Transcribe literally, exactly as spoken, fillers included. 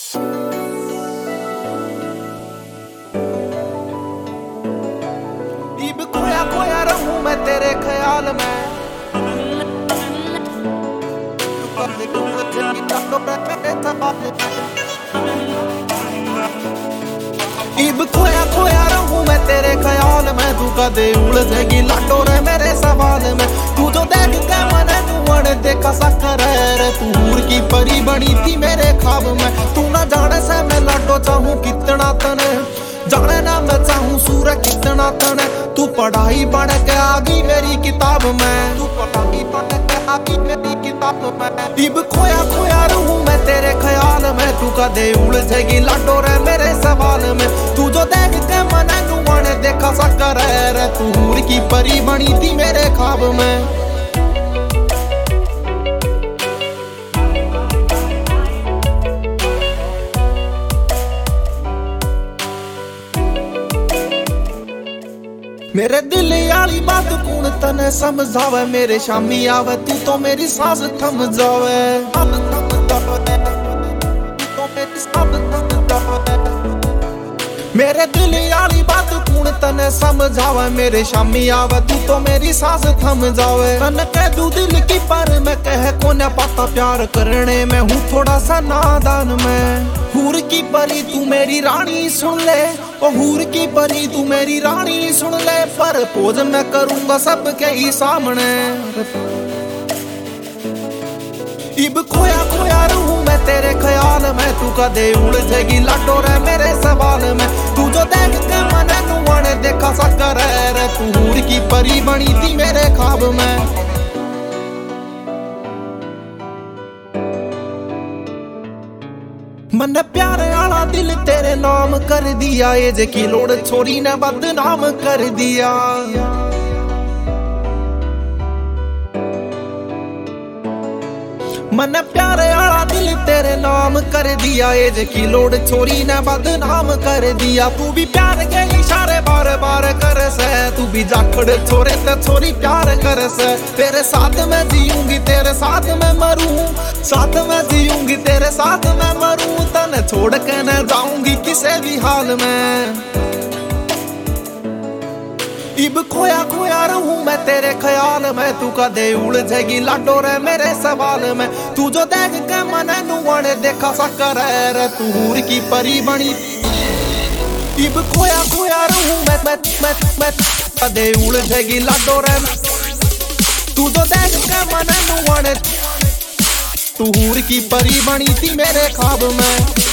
इब खोया खोया रहूं मैं तेरे ख्याल में, इब खोया खोया रहूं मैं तेरे ख्याल में, तू कदे उलझेगी लाडो रे मेरे सवाल में। तू जो देख के मने नुवण देखा सकर रे, तू हूर की परी बनी थी मेरे ख्वाब में। तू ना जाने से मैं लाडो चाहूं कितना तने, जाने ना मैं चाहूं सूरज कितना तने। तू पढ़ाई पढ़ के आगी मेरी किताब में, तू पढ़ाई पढ़ के आगी मेरी किताब में। इब खोया खोया रहूं मैं तेरे ख्याल में, तू कदे उलझेगी लाडो रे मेरे सवाल में। तू जो देख के मने नुवण देखा सकर रे, तू हूर की परी बनी थी मेरे ख्वाब में। मेरे दिल वाली बात कौन तने समझावे, मेरे शामी आवे तू तो मेरी सांस थम जावे। मेरे दिल वाली बात कौन तने समझावे, मेरे शामी आवे तू तो मेरी सांस थम जावे। तन कह दू दिल की पर मैं कह को न पाता, प्यार करने में हूँ थोड़ा सा नादान में। हूर की परी तू मेरी रानी सुन ले, ओ हूर की परी तू मेरी रानी सुन ले। पर पोज मैं करूंगा सबके ही सामने। इब खोया खोया रहूं मैं तेरे ख्याल में, तू कदे उलझेगी लाडो रे मेरे सवाल में। तू जो देख के मने नुवण देखा सकर रे, तू हूर की परी बनी थी मेरे ख्वाब में। मन प्यार आला दिल तेरे नाम कर दिया, ये जे की लोड़ छोरी ने बदनाम कर दिया। मन प्यार आला दिल तेरे नाम कर दिया, ये जे की लोड़ छोरी ने बदनाम कर दिया। तू भी प्यार के इशारे बार बार कर से, तू भी जाखड़ छोरे ते छोरी प्यार कर से। तेरे साथ मैं जीऊंगी तेरे साथ मैं मरूं, साथ में जीऊंगी तेरे साथ मैं मरूं। तने छोड़ के न जाऊंगी किसी भी हाल में। इब खोया खोया रहूं मैं तेरे ख्याल में, तू कदे उलझेगी लाडो रे मेरे सवाल में। तू जो देख के मने नुवण देखा सकर रे, तू हूर की परी बनी। इब खोया खोया रहूं मैं मैं मैं मैं कदे उलझेगी लाडो रे। तू जो देख के मने नुवण, तू हूर की परी बनी थी मेरे ख्वाब में।